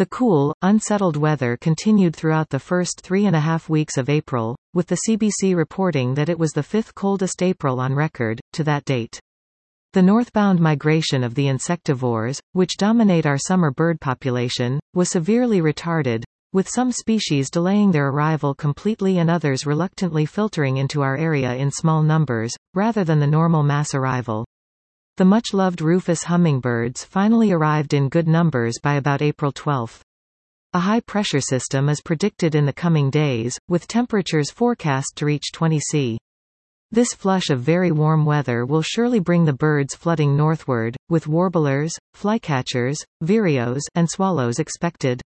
The cool, unsettled weather continued throughout the first 3.5 weeks of April, with the CBC reporting that it was the fifth coldest April on record, to that date. The northbound migration of the insectivores, which dominate our summer bird population, was severely retarded, with some species delaying their arrival completely and others reluctantly filtering into our area in small numbers, rather than the normal mass arrival. The much-loved rufous hummingbirds finally arrived in good numbers by about April 12. A high-pressure system is predicted in the coming days, with temperatures forecast to reach 20 C. This flush of very warm weather will surely bring the birds flooding northward, with warblers, flycatchers, vireos, and swallows expected.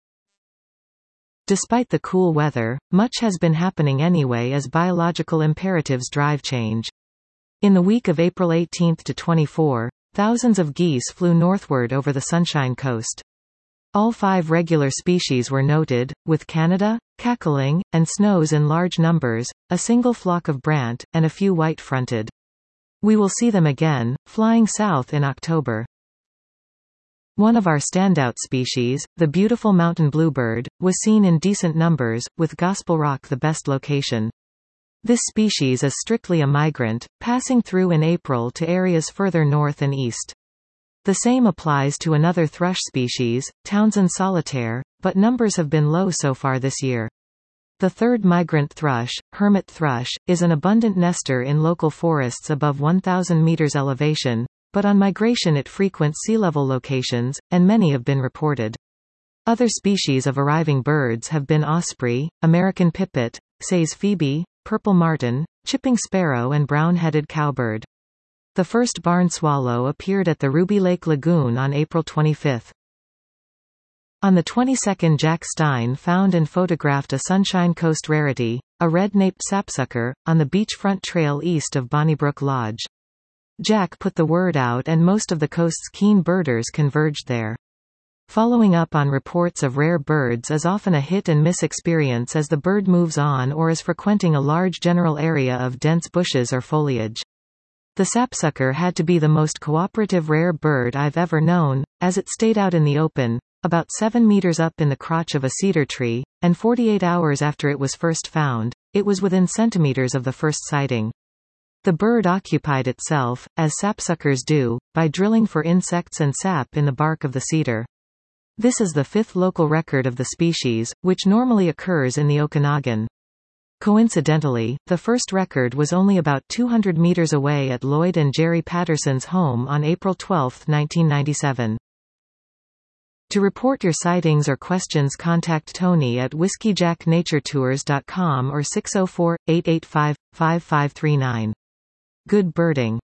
Despite the cool weather, much has been happening anyway as biological imperatives drive change. In the week of April 18 to 24, thousands of geese flew northward over the Sunshine Coast. All 5 regular species were noted, with Canada, cackling, and snows in large numbers, a single flock of brant, and a few white-fronted. We will see them again, flying south in October. One of our standout species, the beautiful mountain bluebird, was seen in decent numbers, with Gospel Rock the best location. This species is strictly a migrant, passing through in April to areas further north and east. The same applies to another thrush species, Townsend solitaire, but numbers have been low so far this year. The third migrant thrush, hermit thrush, is an abundant nester in local forests above 1,000 meters elevation, but on migration it frequents sea level locations, and many have been reported. Other species of arriving birds have been osprey, American pipit, Say's phoebe, purple martin, chipping sparrow and brown-headed cowbird. The first barn swallow appeared at the Ruby Lake Lagoon on April 25. On the 22nd, Jack Stein found and photographed a Sunshine Coast rarity, a red-naped sapsucker, on the beachfront trail east of Bonnybrook Lodge. Jack put the word out and most of the coast's keen birders converged there. Following up on reports of rare birds is often a hit-and-miss experience as the bird moves on or is frequenting a large general area of dense bushes or foliage. The sapsucker had to be the most cooperative rare bird I've ever known, as it stayed out in the open, about 7 meters up in the crotch of a cedar tree, and 48 hours after it was first found, it was within centimeters of the first sighting. The bird occupied itself, as sapsuckers do, by drilling for insects and sap in the bark of the cedar. This is the 5th local record of the species, which normally occurs in the Okanagan. Coincidentally, the first record was only about 200 meters away at Lloyd and Jerry Patterson's home on April 12, 1997. To report your sightings or questions, contact Tony at whiskeyjacknaturetours.com or 604-885-5539. Good birding.